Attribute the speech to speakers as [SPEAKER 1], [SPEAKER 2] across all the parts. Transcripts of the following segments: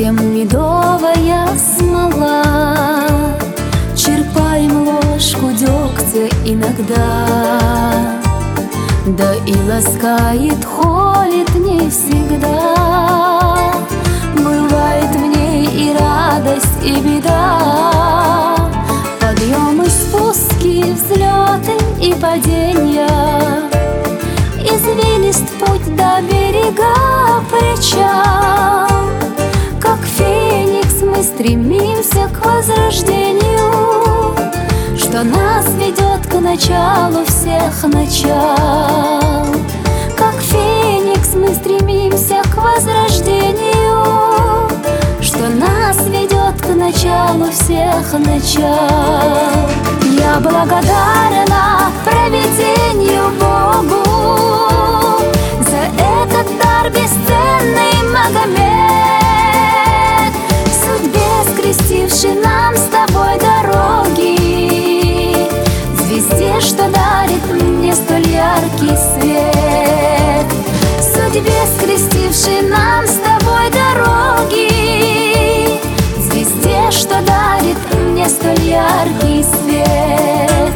[SPEAKER 1] совсем медовая смола. Черпаем ложку дегтя иногда, да и ласкает, холит не всегда. Бывает в ней и радость, и беда, подъемы, спуски, взлеты и падения. Извилист путь до берега причал. Как феникс мы стремимся к возрождению, что нас ведет к началу всех начал. Как феникс мы стремимся к возрождению, что нас ведет к началу всех начал. Я благодарна провидению Богу за этот дар бесценный Магомед, судьбе скрестивший нам с тобой дороги, звезде, что дарит мне столь яркий свет, судьбе скрестивший нам с тобой дороги, звезде, что дарит мне столь яркий свет.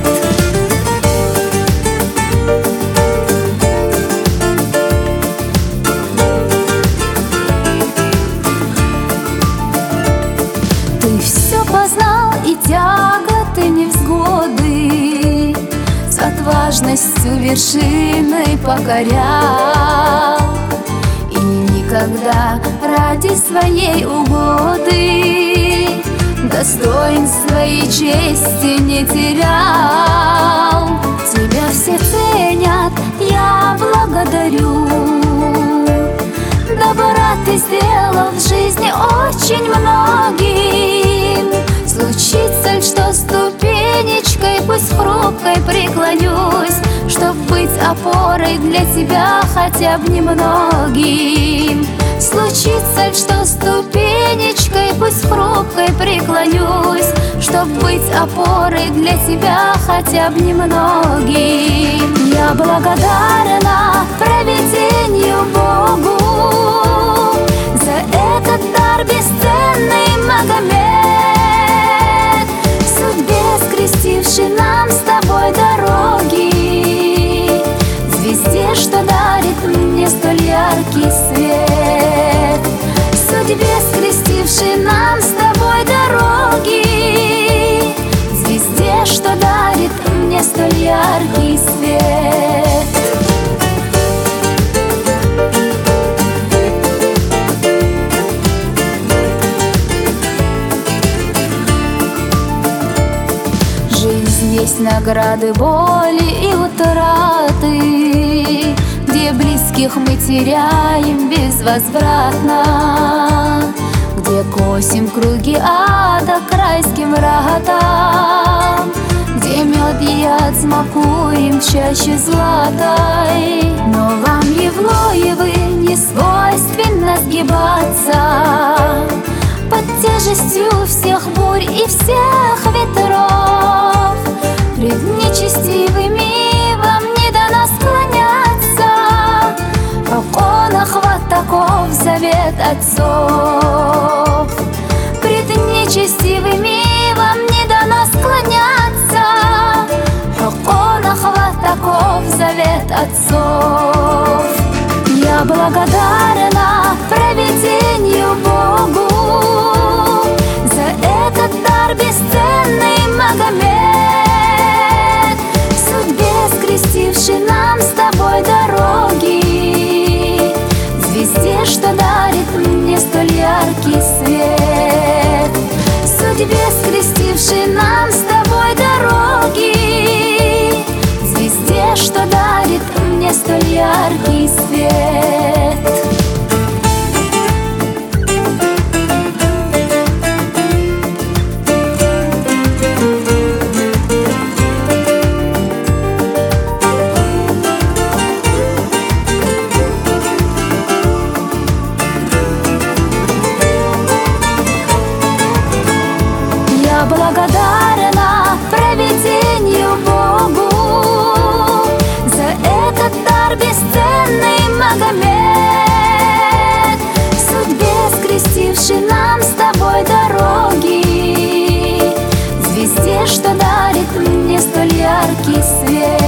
[SPEAKER 1] Ты все познал и тяготы, невзгоды, с отважностью вершины покорял, и никогда ради своей угоды достоинства и чести не терял. Тебя все ценят, я благодарю. Добра ты сделал в жизни очень многим. Случится ли, что ступенечкой, пусть хрупкой, преклонюсь, чтоб быть опорой для тебя хотя бы немногим. Случится ли, что ступенечкой, пусть хрупкой, преклонюсь, чтоб быть опорой для тебя хотя бы немногим. Я благодарна провидению Богу за этот дар бесценный Магомед, судьбе скрестивший нам с тобой дороги, звезде, что дарит мне столь яркий свет, судьбе скрестивший нам с тобой дороги, звезде, что дарит мне столь яркий свет. Жизнь есть награды боли и утраты, где близких мы теряем безвозвратно, где косим круги ада к райским вратам, где мед и яд смакуем в чаще златой. Но вам, Евлоевы, не свойственно сгибаться под тяжестью всех бурь и всех ветров. Пред нечестивыми вам не дано склоняться, как охват таков завет отцов. Пред нечестивыми вам не дано склоняться, как охват таков завет отцов. Я благодарна провидению Богу за этот дар бесценный Магомед, судьбе скрестивший нам с тобой дороги, звезде, что дарит мне столь яркий свет, судьбе скрестивший нам с тобой дороги, звезде, что дарит мне столь яркий свет. Я благодарна провидению Богу за этот дар бесценный свет.